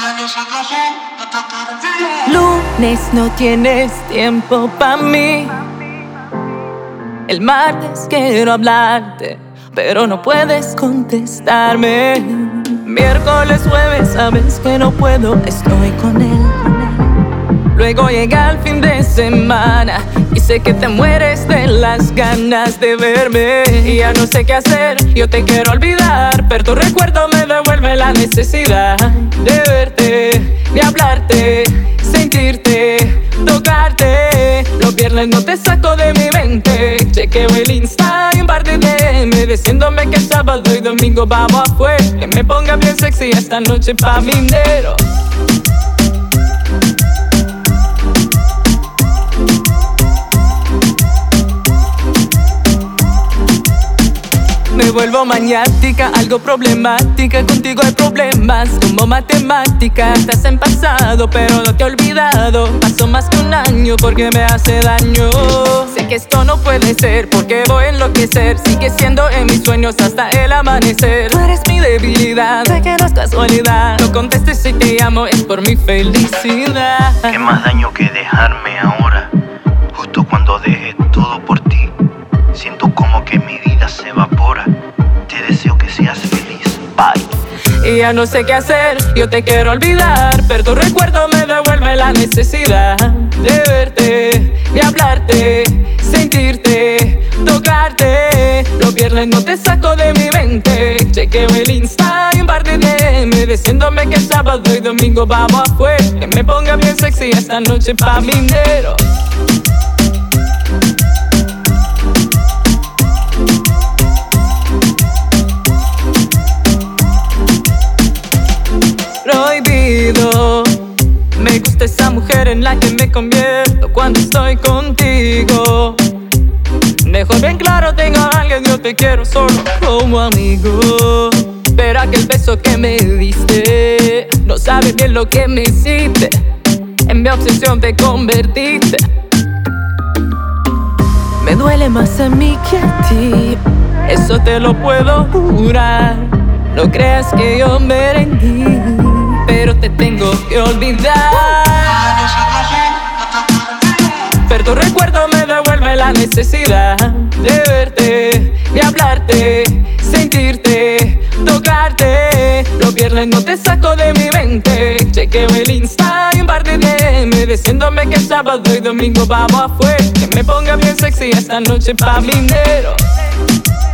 Lunes no tienes tiempo pa' mí. El martes quiero hablarte, pero no puedes contestarme. Miércoles, jueves, sabes que no puedo, estoy con él. Luego llega el fin de semana y sé que te mueres de las ganas de verme. Y ya no sé qué hacer, yo te quiero olvidar, pero tu recuerdo me devuelve la necesidad de verte, de hablarte, sentirte, tocarte. Los viernes no te saco de mi mente. Chequeo el Insta y un par de DM diciéndome que sábado y domingo vamos afuera. Que me ponga bien sexy esta noche pa' mi dinero. Me vuelvo maniática, algo problemática. Contigo hay problemas como matemática. Estás en pasado pero no te he olvidado. Pasó más que un año porque me hace daño. Sé que esto no puede ser porque voy a enloquecer. Sigue siendo en mis sueños hasta el amanecer. Tú eres mi debilidad, sé que no es casualidad. No contestes si te llamo, es por mi felicidad. ¿Qué más daño que dejarme ahora? Justo cuando dejé todo por ti. Siento como que mi vida se evapora. Te deseo que seas feliz, bye. Y ya no sé qué hacer, yo te quiero olvidar, pero tu recuerdo me devuelve la necesidad de verte, de hablarte, sentirte, tocarte. Los viernes no te saco de mi mente. Chequeo el Insta y un par de DM diciéndome que sábado y domingo vamos afuera. Que me ponga bien sexy esta noche pa' mi dinero. Prohibido. Me gusta esa mujer en la que me convierto cuando estoy contigo. Dejo bien claro, tengo a alguien, yo te quiero solo como amigo. Pero aquel beso que me diste, no sabes bien lo que me hiciste. En mi obsesión te convertiste. Me duele más a mí que a ti, eso te lo puedo jurar. No creas que yo me rendí, pero te tengo que olvidar. Pero tu recuerdo me devuelve la necesidad de verte, de hablarte, sentirte, tocarte. Los viernes no te saco de mi mente. Chequeo el Insta y un par de DM diciéndome que sábado y domingo vamos afuera. Que me ponga bien sexy esta noche pa' mi dinero.